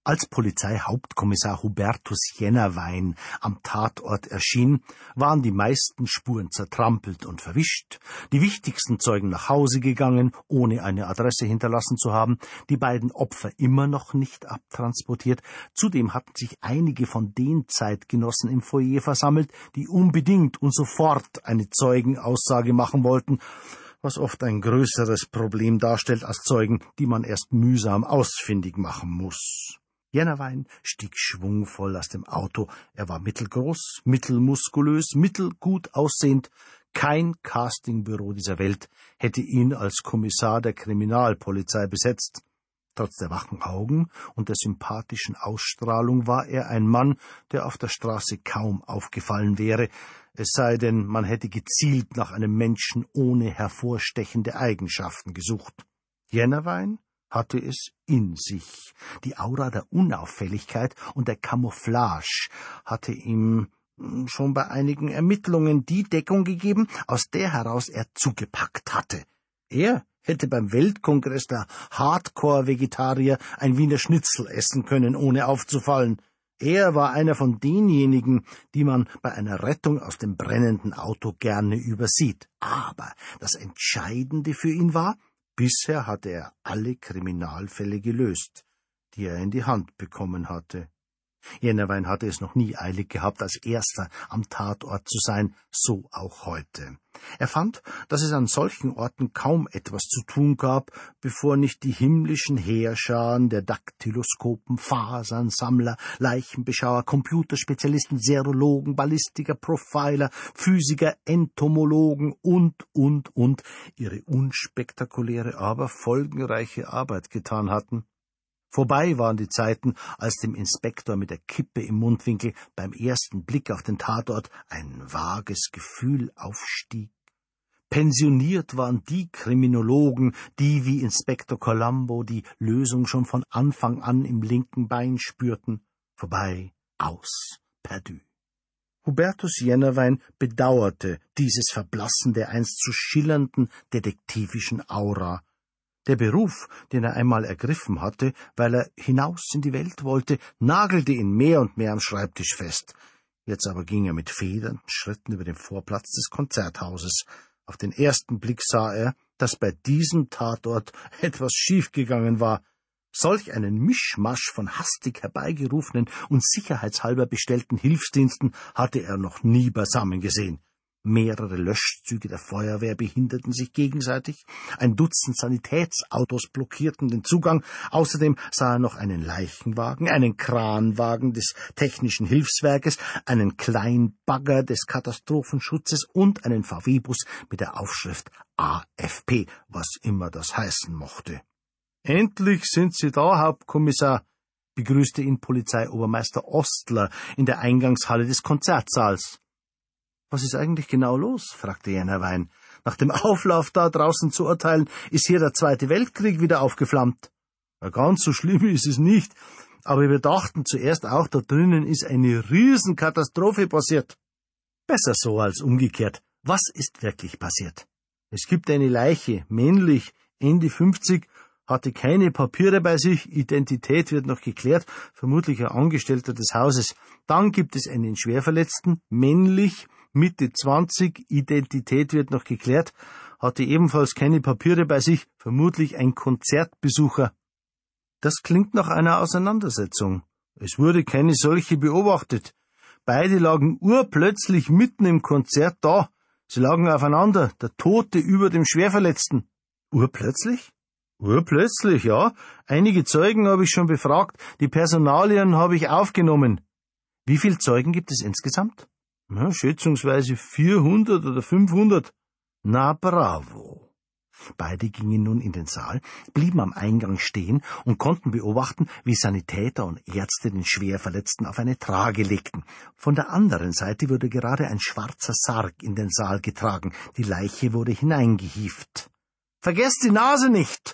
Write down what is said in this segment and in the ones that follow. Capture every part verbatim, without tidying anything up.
Als Polizeihauptkommissar Hubertus Jennerwein am Tatort erschien, waren die meisten Spuren zertrampelt und verwischt, die wichtigsten Zeugen nach Hause gegangen, ohne eine Adresse hinterlassen zu haben, die beiden Opfer immer noch nicht abtransportiert. Zudem hatten sich einige von den Zeitgenossen im Foyer versammelt, die unbedingt und sofort eine Zeugenaussage machen wollten, was oft ein größeres Problem darstellt als Zeugen, die man erst mühsam ausfindig machen muss. Jennerwein stieg schwungvoll aus dem Auto. Er war mittelgroß, mittelmuskulös, mittelgut aussehend. Kein Castingbüro dieser Welt hätte ihn als Kommissar der Kriminalpolizei besetzt. Trotz der wachen Augen und der sympathischen Ausstrahlung war er ein Mann, der auf der Straße kaum aufgefallen wäre, es sei denn, man hätte gezielt nach einem Menschen ohne hervorstechende Eigenschaften gesucht. Jennerwein hatte es in sich. Die Aura der Unauffälligkeit und der Camouflage hatte ihm schon bei einigen Ermittlungen die Deckung gegeben, aus der heraus er zugepackt hatte. Er hätte beim Weltkongress der Hardcore-Vegetarier ein Wiener Schnitzel essen können, ohne aufzufallen. Er war einer von denjenigen, die man bei einer Rettung aus dem brennenden Auto gerne übersieht. Aber das Entscheidende für ihn war, bisher hatte er alle Kriminalfälle gelöst, die er in die Hand bekommen hatte. Jennerwein hatte es noch nie eilig gehabt, als Erster am Tatort zu sein, so auch heute. Er fand, dass es an solchen Orten kaum etwas zu tun gab, bevor nicht die himmlischen Heerscharen der Daktyloskopen, Fasernsammler, Leichenbeschauer, Computerspezialisten, Serologen, Ballistiker, Profiler, Physiker, Entomologen und, und, und ihre unspektakuläre, aber folgenreiche Arbeit getan hatten. Vorbei waren die Zeiten, als dem Inspektor mit der Kippe im Mundwinkel beim ersten Blick auf den Tatort ein vages Gefühl aufstieg. Pensioniert waren die Kriminologen, die wie Inspektor Columbo die Lösung schon von Anfang an im linken Bein spürten. Vorbei, aus, perdu. Hubertus Jennerwein bedauerte dieses Verblassen der einst so schillernden detektivischen Aura. Der Beruf, den er einmal ergriffen hatte, weil er hinaus in die Welt wollte, nagelte ihn mehr und mehr am Schreibtisch fest. Jetzt aber ging er mit federnden Schritten über den Vorplatz des Konzerthauses. Auf den ersten Blick sah er, dass bei diesem Tatort etwas schiefgegangen war. Solch einen Mischmasch von hastig herbeigerufenen und sicherheitshalber bestellten Hilfsdiensten hatte er noch nie beisammen gesehen. Mehrere Löschzüge der Feuerwehr behinderten sich gegenseitig, ein Dutzend Sanitätsautos blockierten den Zugang, außerdem sah er noch einen Leichenwagen, einen Kranwagen des Technischen Hilfswerkes, einen Kleinbagger des Katastrophenschutzes und einen V W-Bus mit der Aufschrift A F P, was immer das heißen mochte. »Endlich sind Sie da, Hauptkommissar«, begrüßte ihn Polizeiobermeister Ostler in der Eingangshalle des Konzertsaals. »Was ist eigentlich genau los?« fragte Jennerwein. »Nach dem Auflauf da draußen zu urteilen, ist hier der Zweite Weltkrieg wieder aufgeflammt.« »Ja, ganz so schlimm ist es nicht, aber wir dachten zuerst auch, da drinnen ist eine Riesenkatastrophe passiert.« »Besser so als umgekehrt. Was ist wirklich passiert?« »Es gibt eine Leiche, männlich, Ende fünfzig, hatte keine Papiere bei sich, Identität wird noch geklärt, vermutlich ein Angestellter des Hauses. Dann gibt es einen Schwerverletzten, männlich, Mitte zwanzig, Identität wird noch geklärt, hatte ebenfalls keine Papiere bei sich, vermutlich ein Konzertbesucher.« »Das klingt nach einer Auseinandersetzung. Es wurde keine solche beobachtet. Beide lagen urplötzlich mitten im Konzert da. Sie lagen aufeinander, der Tote über dem Schwerverletzten.« »Urplötzlich?« »Urplötzlich, ja. Einige Zeugen habe ich schon befragt, die Personalien habe ich aufgenommen.« »Wie viele Zeugen gibt es insgesamt?« »Na, schätzungsweise vierhundert oder fünfhundert.« »Na, bravo.« Beide gingen nun in den Saal, blieben am Eingang stehen und konnten beobachten, wie Sanitäter und Ärzte den Schwerverletzten auf eine Trage legten. Von der anderen Seite wurde gerade ein schwarzer Sarg in den Saal getragen. Die Leiche wurde hineingehievt. »Vergesst die Nase nicht!«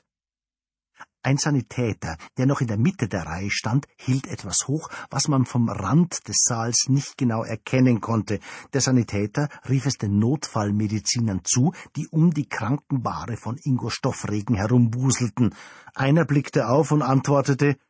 Ein Sanitäter, der noch in der Mitte der Reihe stand, hielt etwas hoch, was man vom Rand des Saals nicht genau erkennen konnte. Der Sanitäter rief es den Notfallmedizinern zu, die um die Krankenbahre von Ingo Stoffregen herumwuselten. Einer blickte auf und antwortete: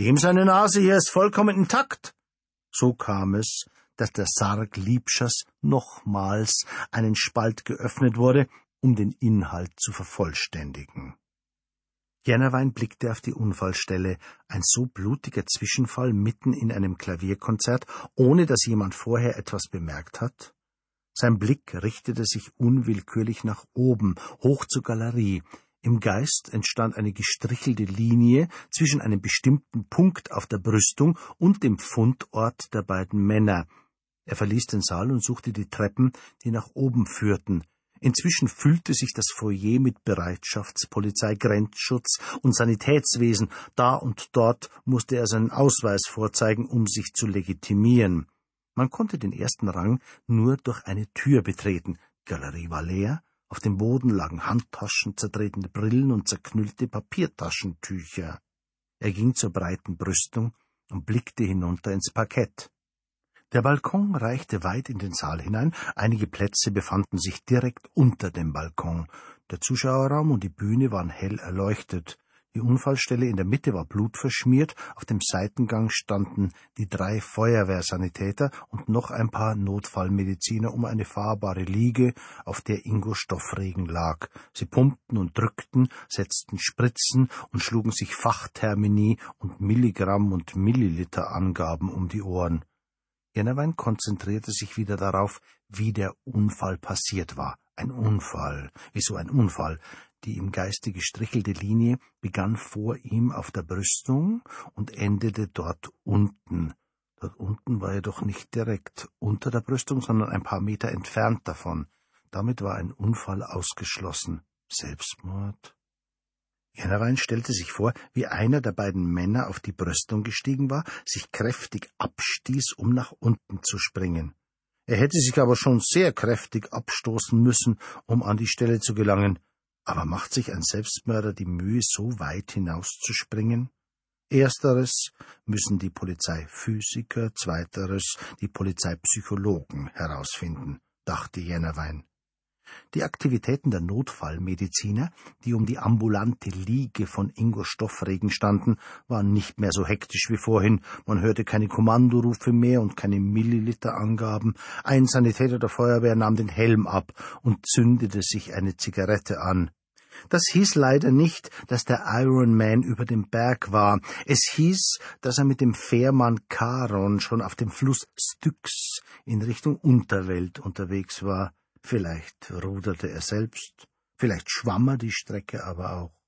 Dem seine Nase hier ist vollkommen intakt. So kam es, dass der Sarg Liebschers nochmals einen Spalt geöffnet wurde, um den Inhalt zu vervollständigen. Jennerwein blickte auf die Unfallstelle, ein so blutiger Zwischenfall mitten in einem Klavierkonzert, ohne dass jemand vorher etwas bemerkt hat. Sein Blick richtete sich unwillkürlich nach oben, hoch zur Galerie. Im Geist entstand eine gestrichelte Linie zwischen einem bestimmten Punkt auf der Brüstung und dem Fundort der beiden Männer. Er verließ den Saal und suchte die Treppen, die nach oben führten. Inzwischen füllte sich das Foyer mit Bereitschaftspolizei, Grenzschutz und Sanitätswesen. Da und dort musste er seinen Ausweis vorzeigen, um sich zu legitimieren. Man konnte den ersten Rang nur durch eine Tür betreten. Die Galerie war leer. Auf dem Boden lagen Handtaschen, zertretene Brillen und zerknüllte Papiertaschentücher. Er ging zur breiten Brüstung und blickte hinunter ins Parkett. Der Balkon reichte weit in den Saal hinein, einige Plätze befanden sich direkt unter dem Balkon. Der Zuschauerraum und die Bühne waren hell erleuchtet. Die Unfallstelle in der Mitte war blutverschmiert, auf dem Seitengang standen die drei Feuerwehrsanitäter und noch ein paar Notfallmediziner um eine fahrbare Liege, auf der Ingo Stoffregen lag. Sie pumpten und drückten, setzten Spritzen und schlugen sich Fachtermini und Milligramm- und Milliliterangaben um die Ohren. Jennerwein konzentrierte sich wieder darauf, wie der Unfall passiert war. Ein Unfall. Wieso ein Unfall? Die im Geiste gestrichelte Linie begann vor ihm auf der Brüstung und endete dort unten. Dort unten war er doch nicht direkt unter der Brüstung, sondern ein paar Meter entfernt davon. Damit war ein Unfall ausgeschlossen. Selbstmord? Jennerwein stellte sich vor, wie einer der beiden Männer auf die Brüstung gestiegen war, sich kräftig abstieß, um nach unten zu springen. Er hätte sich aber schon sehr kräftig abstoßen müssen, um an die Stelle zu gelangen. Aber macht sich ein Selbstmörder die Mühe, so weit hinauszuspringen? Ersteres müssen die Polizeiphysiker, zweiteres die Polizeipsychologen herausfinden, dachte Jennerwein. Die Aktivitäten der Notfallmediziner, die um die ambulante Liege von Ingo Stoffregen standen, waren nicht mehr so hektisch wie vorhin. Man hörte keine Kommandorufe mehr und keine Milliliterangaben. Ein Sanitäter der Feuerwehr nahm den Helm ab und zündete sich eine Zigarette an. Das hieß leider nicht, dass der Iron Man über dem Berg war. Es hieß, dass er mit dem Fährmann Charon schon auf dem Fluss Styx in Richtung Unterwelt unterwegs war. Vielleicht ruderte er selbst, vielleicht schwamm er die Strecke aber auch.